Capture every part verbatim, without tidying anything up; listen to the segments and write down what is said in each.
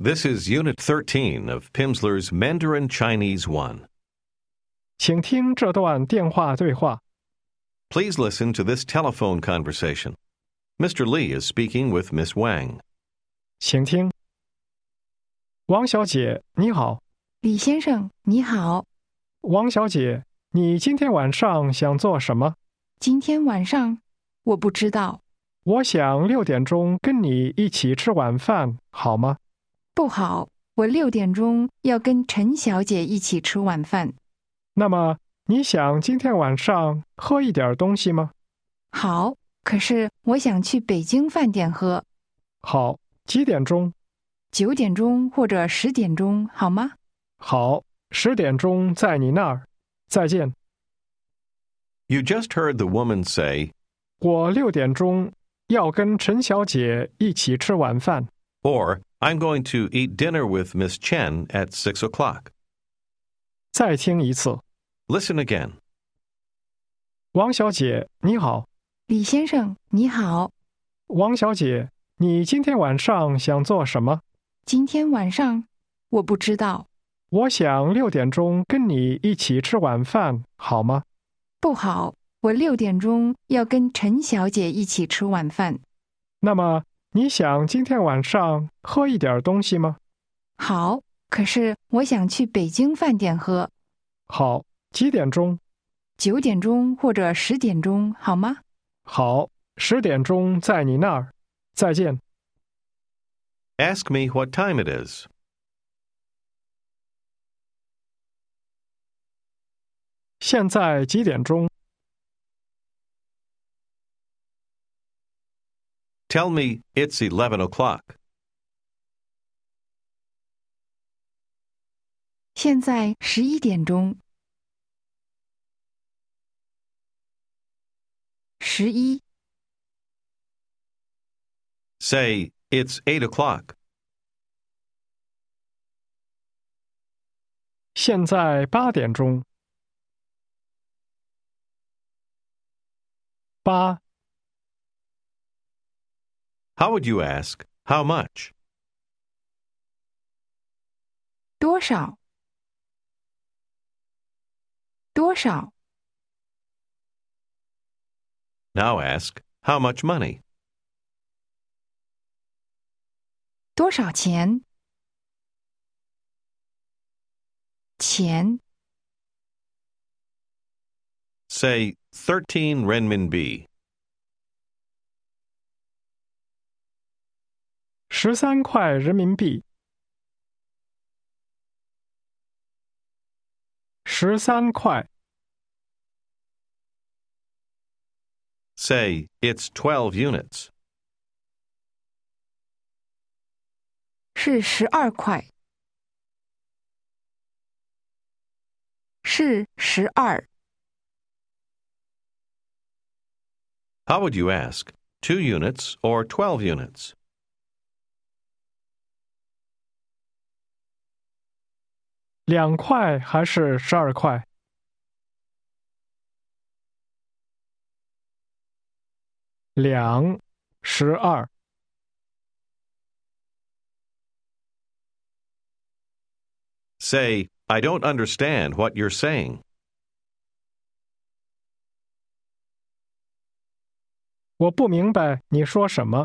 This is Unit thirteen of Pimsleur's Mandarin Chinese one. 请听这段电话对话。 Please listen to this telephone conversation. Mister Li is speaking with Miss Wang. 请听。王小姐，你好。 李先生，你好。 王小姐，你今天晚上想做什么？ 今天晚上，我不知道。 我想六点钟跟你一起吃晚饭，好吗？ 不好，我六点钟要跟陈小姐一起吃晚饭。 那么，你想今天晚上喝一点东西吗？ 好，可是我想去北京饭店喝。 好，几点钟？ 九点钟或者十点钟，好吗？ 好，十点钟在你那儿。再见。 You just heard the woman say, 我六点钟要跟陈小姐一起吃晚饭。 or I'm going to eat dinner with Miss Chen at six o'clock. 再听一次。 Listen again. 王小姐，你好。 李先生，你好。 王小姐，你今天晚上想做什么？ 今天晚上，我不知道。 我想六点钟跟你一起吃晚饭，好吗？ 不好，我六点钟要跟陈小姐一起吃晚饭。 那么，你想今天晚上喝一点东西吗？ 好，可是我想去北京饭店喝。 好，几点钟？ 九点钟或者十点钟，好吗？ 好，十点钟在你那儿。再见。 Ask me what time it is. 现在几点钟？ Tell me it's eleven o'clock. 现在十一点钟。十一。 Say, it's eight o'clock. 现在八点钟。八。 How would you ask, how much? 多少？多少？ Now ask, how much money? 多少钱？钱。 Say, thirteen renminbi. 十三块人民币。十三块。 Say, it's twelve units. 是十二块。是十二。 How would you ask, two units or twelve units? 两块还是十二块？两，十二。 Say, I don't understand what you're saying. 我不明白你说什么。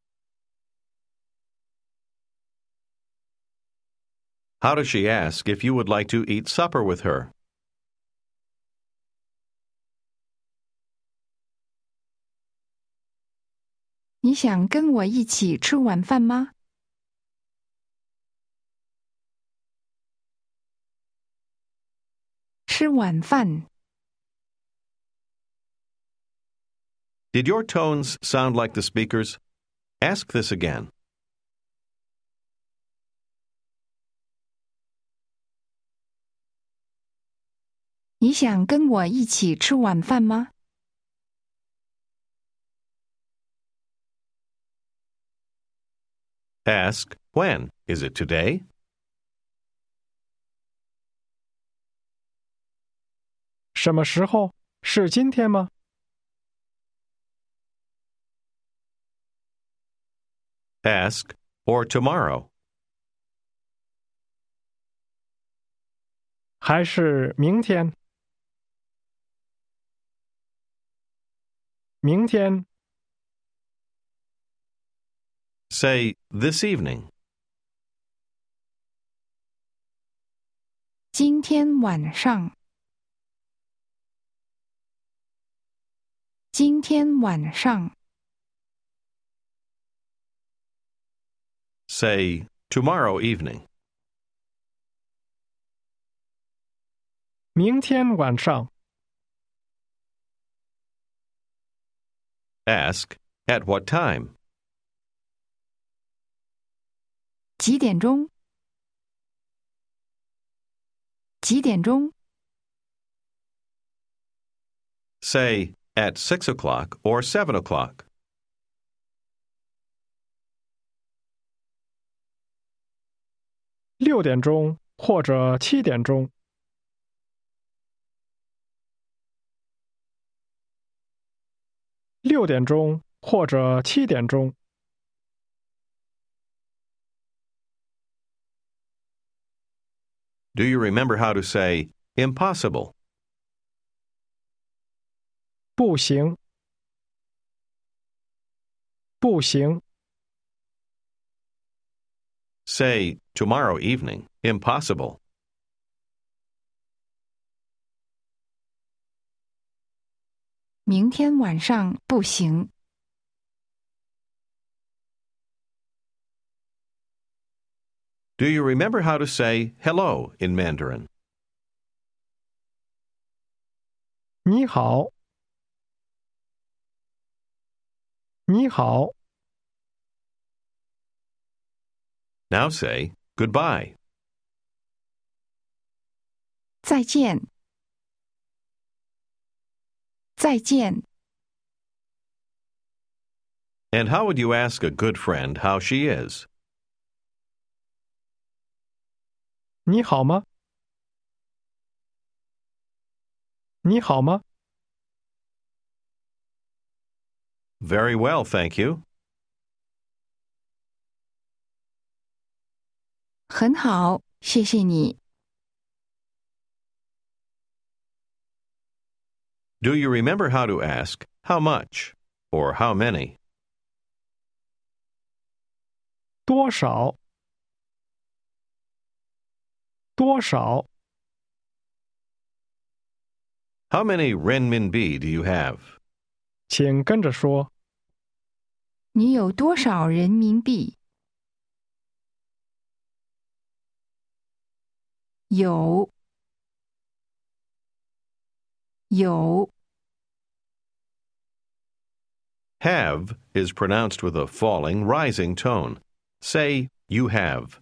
How does she ask if you would like to eat supper with her? 你想跟我一起吃晚饭吗？ 吃晚饭。 Did your tones sound like the speaker's? Ask this again. 你想跟我一起吃晚饭吗？ Ask, when? Is it today? 什么时候？是今天吗？ Ask, or tomorrow. 还是明天？明天。 Say this evening. 今天晚上。今天晚上。 Say tomorrow evening. 明天晚上。 Ask at what time. 几点钟？几点钟？ Say at six o'clock or seven o'clock. 六点钟或者七点钟。六点钟或者七点钟。 Do you remember how to say impossible? 不行。不行。 Say tomorrow evening. Impossible. 明天晚上不行。 Do you remember how to say hello in Mandarin? 你好。你好。 Now say goodbye. 再见。再见。 And how would you ask a good friend how she is? 你好吗？你好吗？ Very well, thank you. 很好，谢谢你。 Do you remember how to ask how much or how many? 多少？多少？ How many renminbi do you have? 请跟着说。 你有多少人民币？有。有。 Have is pronounced with a falling, rising tone. Say, you have.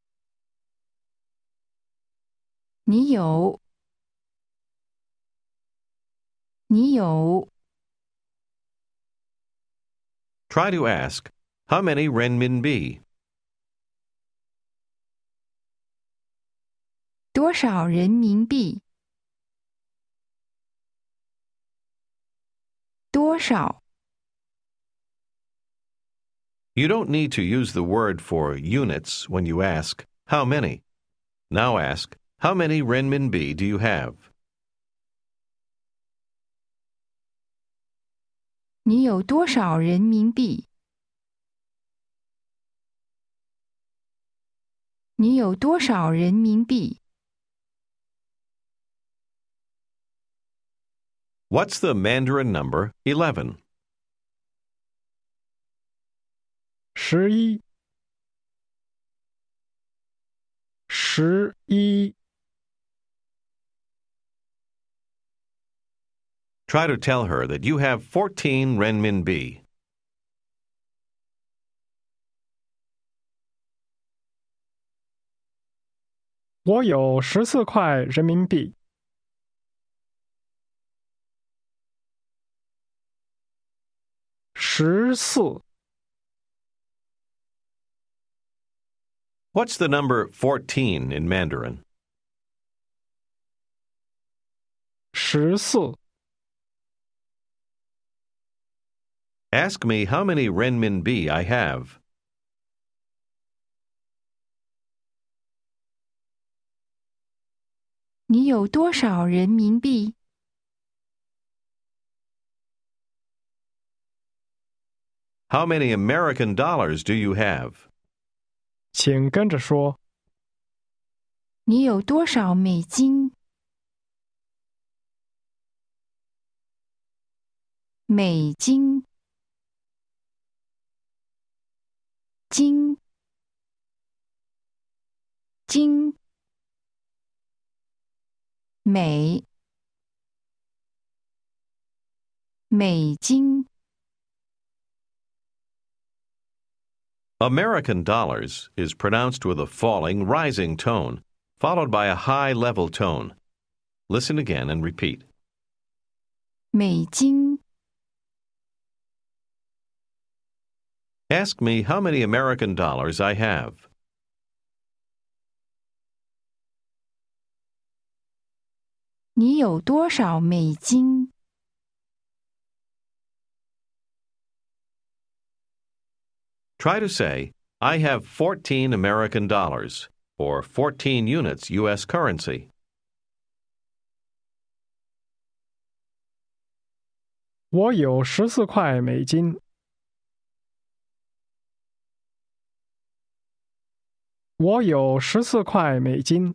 你有。你有。 Try to ask, how many renminbi? 多少人民币？多少？ You don't need to use the word for units when you ask, how many? Now ask, how many renminbi do you have? 你有多少人民币？你有多少人民币？ What's the Mandarin number eleven? 十一。十一。 Try to tell her that you have fourteen renminbi. 我有十四块人民币。十四。 What's the number fourteen in Mandarin? 十四。 Ask me how many renminbi I have. 你有多少人民币？ How many American dollars do you have? 请跟着说。 你有多少美金？美金，金，金，美，美金。 American dollars is pronounced with a falling, rising tone, followed by a high level tone. Listen again and repeat. 美金， Ask me how many American dollars I have. 你有多少美金？ Try to say, I have fourteen American dollars, or fourteen units U S currency. 我有十四块美金。我有十四块美金。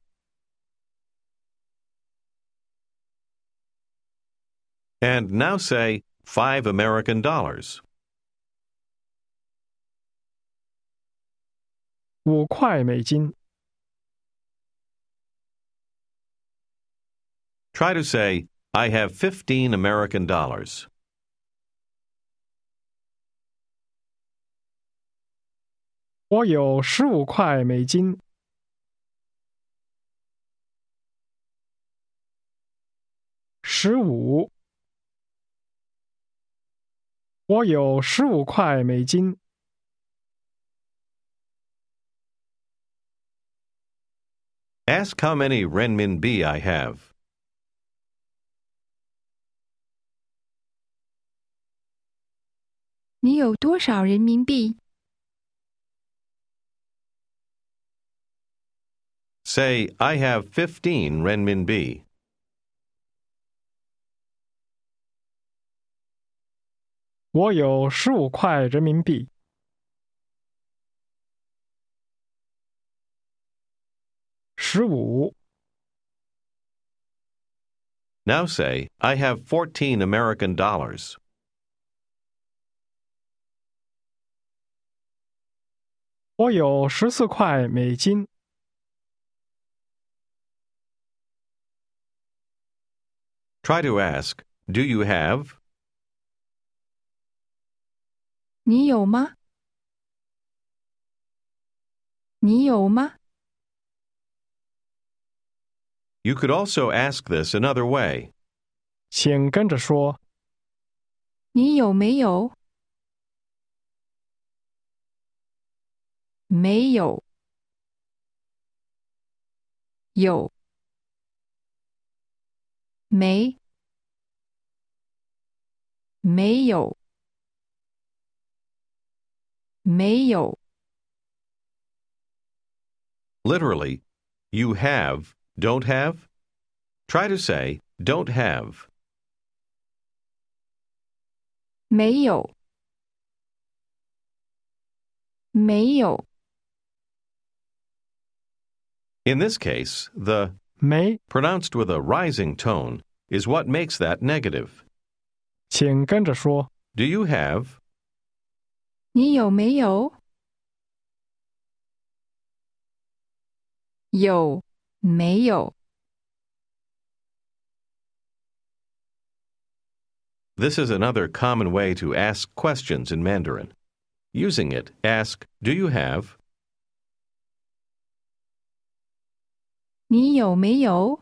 And now say, five American dollars. 五块美金。 Try to say, I have fifteen American dollars. 我有十五块美金。十五。我有十五块美金。 Ask how many renminbi I have. 你有多少人民币？ Say, I have fifteen renminbi. 我有十五块人民币。十五。 Now say, I have fourteen American dollars. 我有十四块美金。 Try to ask, do you have? 你有吗？你有吗？ You could also ask this another way. 请跟着说。 你有没有？没有。有。没。没有。没有。 Literally, you have, don't have? Try to say, don't have. 没有。没有。 In this case, the 没， pronounced with a rising tone is what makes that negative. 请跟着说。 Do you have? 你有没有？有，没有。 This is another common way to ask questions in Mandarin. Using it, ask, do you have? 你有没有？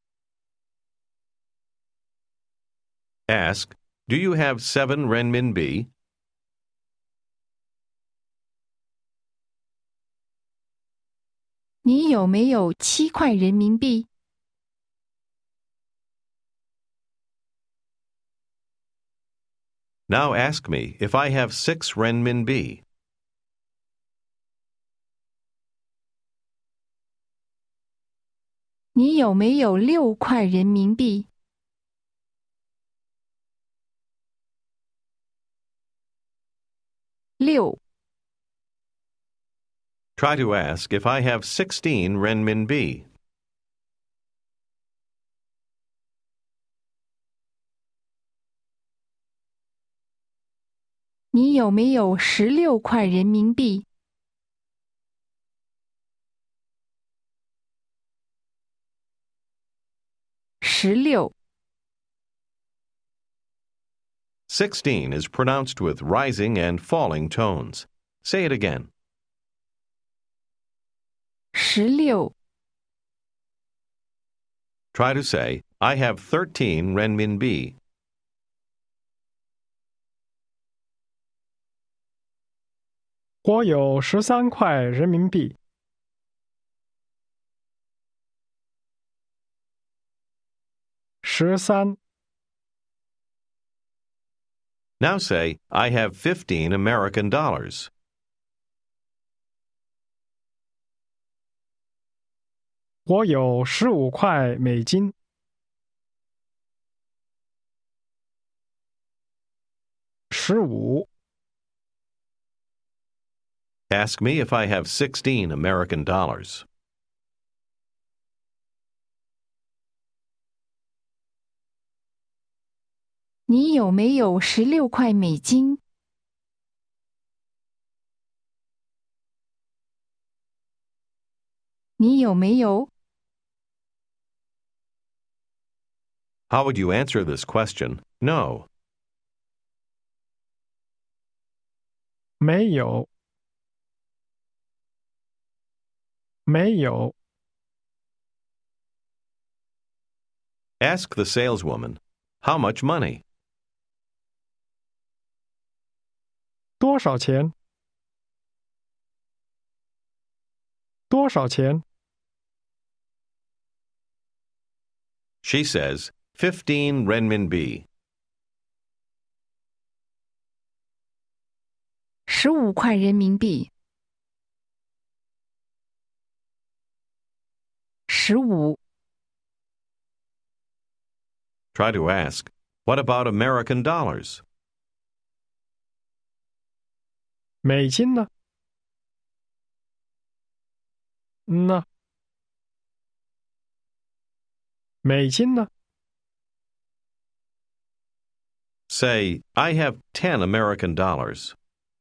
Ask, do you have seven renminbi? 你有没有七块人民币？ Now ask me if I have six renminbi. 你有没有六块人民币？六。 Try to ask if I have sixteen renminbi. 你有没有十六块人民币？十六。 Sixteen is pronounced with rising and falling tones. Say it again. 十六。 Try to say, I have thirteen renminbi. 我有十三块人民币。十三。 Now say, I have fifteen American dollars. 我有十五块美金。十五。 Ask me if I have sixteen American dollars. 你有没有十六块美金？你有没有？ How would you answer this question? No. 没有。没有。 Ask the saleswoman, how much money? 多少钱？多少钱？ She says, fifteen renminbi. 十五块人民币。十五。 Try to ask, what about American dollars? 美金呢？嗯呐。美金呢？ Say, I have ten American dollars.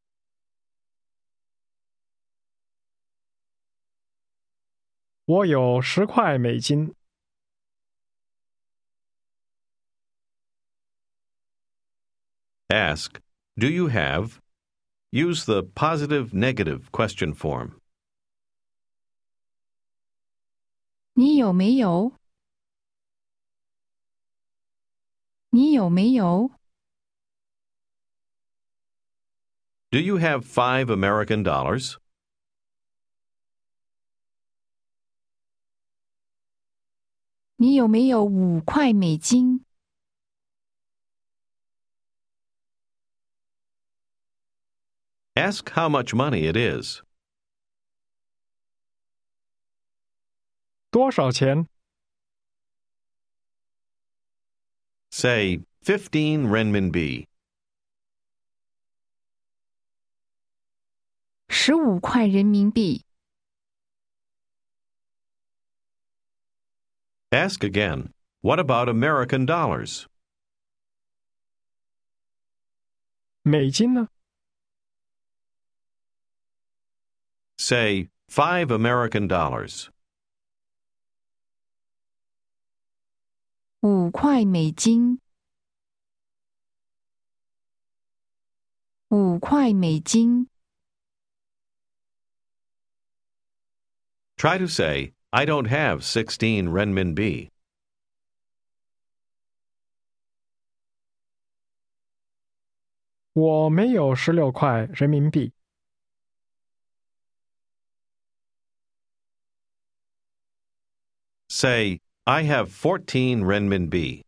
我有十块美金。 Ask, do you have? Use the positive-negative question form. 你有没有？你有没有？ Do you have five American dollars? 你有没有五块美金？ Ask how much money it is. 多少钱？ Say, fifteen renminbi. 十五块人民币。 Ask again, what about American dollars? 美金呢？ Say, five American dollars. 五块美金。五块美金。 Try to say, I don't have sixteen renminbi. 我没有十六块人民币。 Say, I have fourteen renminbi.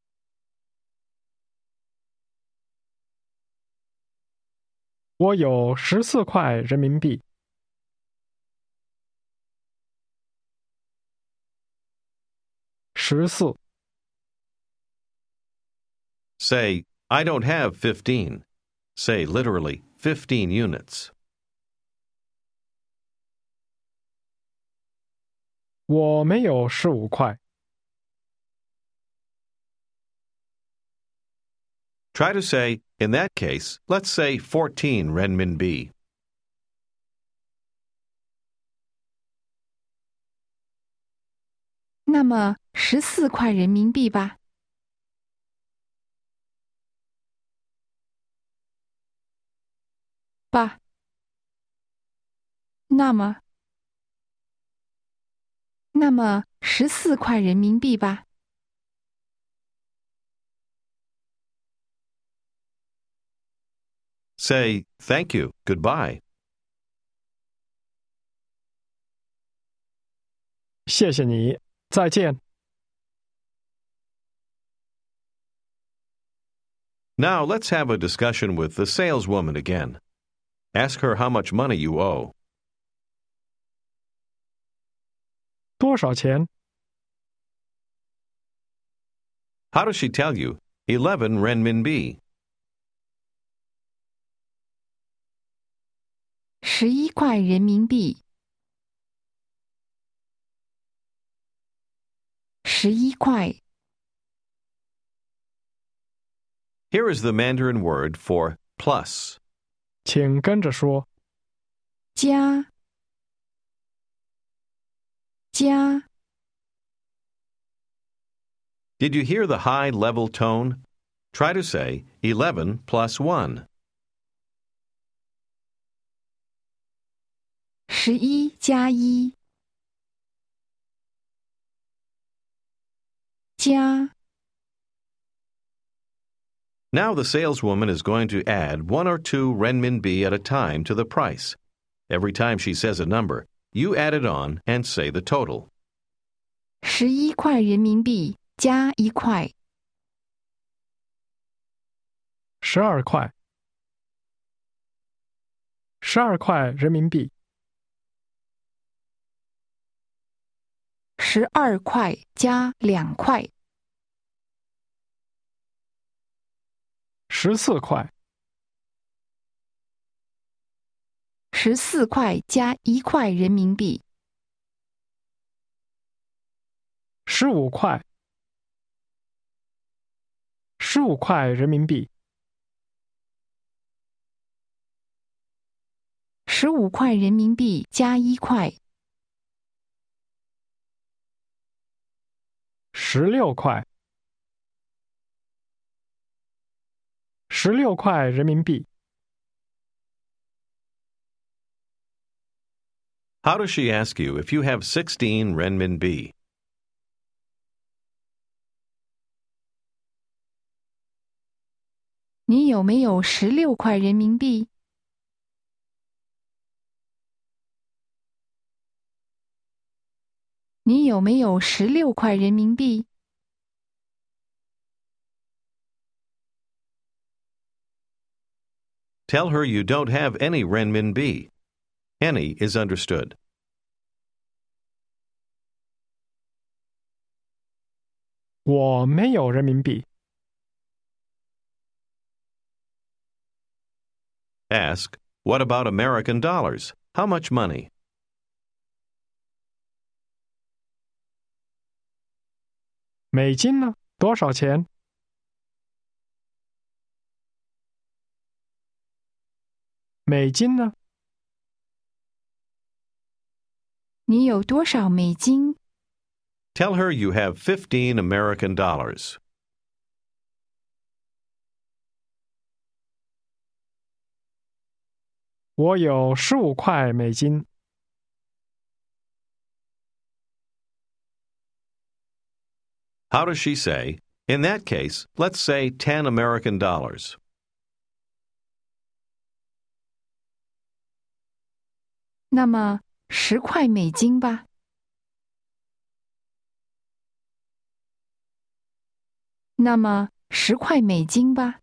我有十四块人民币。 十四。 Say, I don't have fifteen. Say literally, fifteen units. 我没有十五块。 Try to say, in that case, let's say fourteen renminbi. 那么十四块人民币吧。吧。那么，那么十四块人民币吧。 Say, thank you, goodbye. 谢谢你，再见。 Now let's have a discussion with the saleswoman again. Ask her how much money you owe. 多少钱？ How does she tell you? Eleven renminbi. 十一块人民币。十一块。 Here is the Mandarin word for plus. 请跟着说。 加。加。 Did you hear the high level tone? Try to say eleven plus one. 十一加一。加。 Now the saleswoman is going to add one or two renminbi at a time to the price. Every time she says a number, you add it on and say the total. 十一块人民币加一块。 十二块。十二块人民币。 十二块加两块。 十四块。 十四块加一块人民币。 十五块。十五块人民币。 十五块人民币加一块。 十六块。十六块人民币。 How does she ask you if you have sixteen renminbi? 你有没有十六块人民币？你有没有十六块人民币？ Tell her you don't have any renminbi. Any is understood. 我没有人民币。 Ask, what about American dollars? How much money? 美金呢？多少钱？ 美金呢？ 你有多少美金？ Tell her you have fifteen American dollars. 我有十五块美金。 How does she say? In that case, let's say ten American dollars. 那么十块美金吧。那么十块美金吧。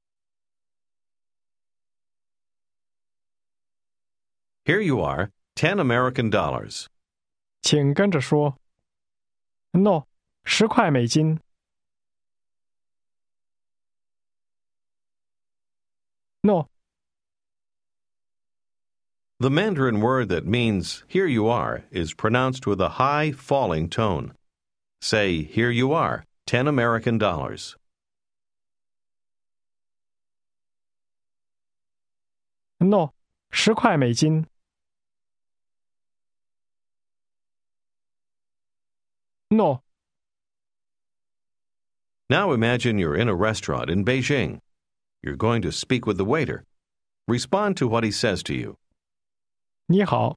Here you are, ten American dollars. 请跟着说。No， 十块美金。No. The Mandarin word that means here you are is pronounced with a high, falling tone. Say, here you are, ten American dollars. No. 十块美金。No. Now imagine you're in a restaurant in Beijing. You're going to speak with the waiter. Respond to what he says to you. 你好。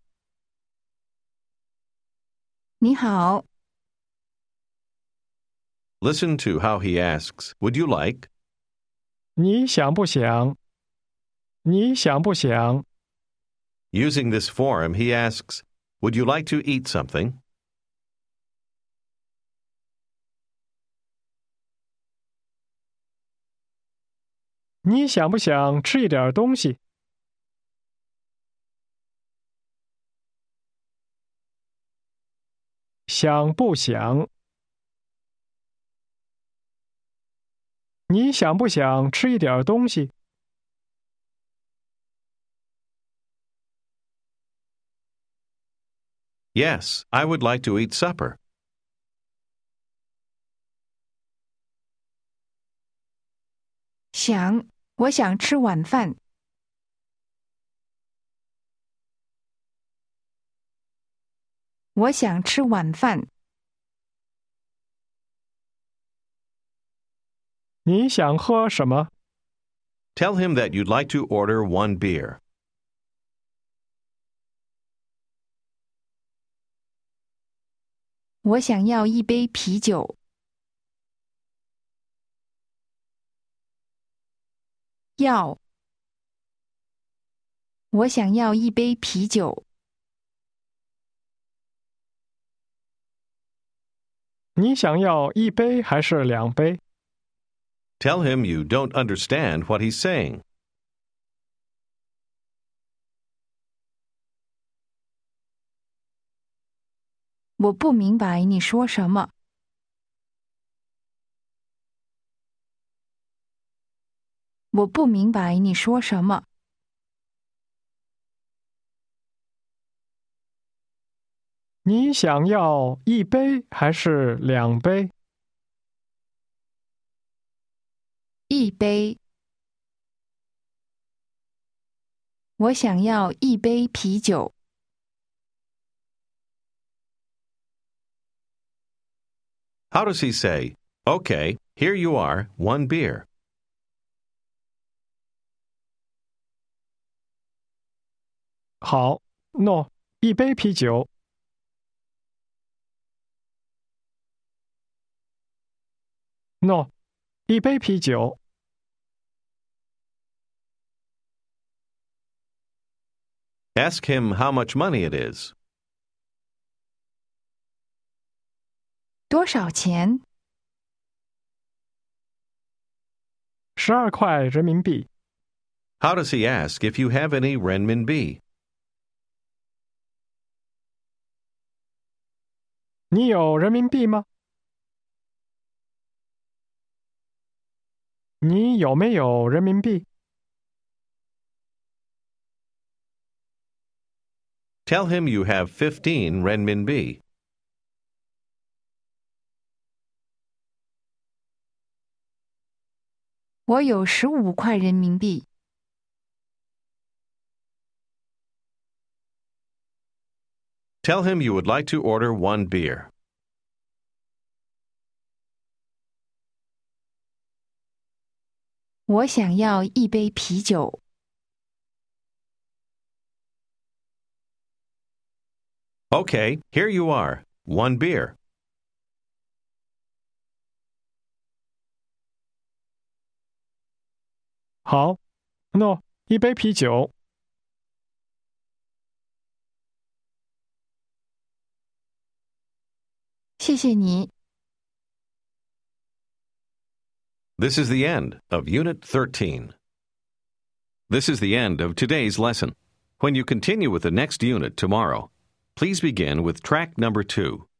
你好， Listen to how he asks, would you like? 你想不想？你想不想？ Using this form, he asks, would you like to eat something? 你想不想吃一点东西？想不想？你想不想吃一点东西？ Yes, I would like to eat supper. 想，我想吃晚饭。我想吃晚饭。 你想喝什么？ Tell him that you'd like to order one beer. 我想要一杯啤酒。要，我想要一杯啤酒。 你想要一杯还是两杯？ Tell him you don't understand what he's saying. 我不明白你说什么。我不明白你说什么。 你想要一杯还是两杯？ 一杯。我想要一杯啤酒。 How does he say, okay, here you are, one beer? 好 ，No， 一杯啤酒。No， 一杯啤酒。 Ask him how much money it is. 多少钱？ 十二块人民币。 How does he ask if you have any renminbi? 你有人民币吗？你有没有人民币？ Tell him you have fifteen renminbi. 我有十五块人民币。 Tell him you would like to order one beer. 我想要一杯啤酒。 Okay, here you are, one beer. 好 ，No， 一杯啤酒。 谢谢你。 This is the end of Unit thirteen. This is the end of today's lesson. When you continue with the next unit tomorrow, please begin with track number two.